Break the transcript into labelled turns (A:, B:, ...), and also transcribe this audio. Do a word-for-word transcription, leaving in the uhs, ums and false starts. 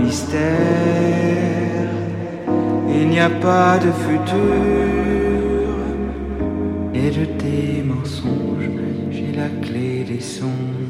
A: mystère. Il n'y a pas de futur, et de tes mensonges, j'ai la clé des songes.